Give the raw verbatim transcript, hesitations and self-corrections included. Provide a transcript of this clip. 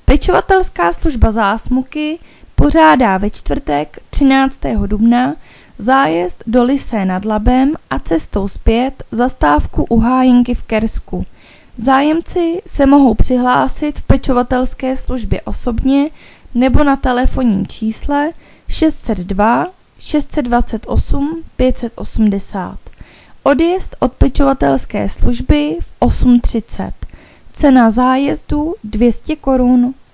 Pečovatelská služba Zásmuky pořádá ve čtvrtek třináctého dubna zájezd do Lysé nad Labem a cestou zpět zastávku u Hájinky v Kersku. Zájemci se mohou přihlásit v pečovatelské službě osobně nebo na telefonním čísle šest set dva šest set dvacet osm pět set osmdesát. Odjezd od pečovatelské služby v osm třicet. Cena zájezdu dvě stě korun.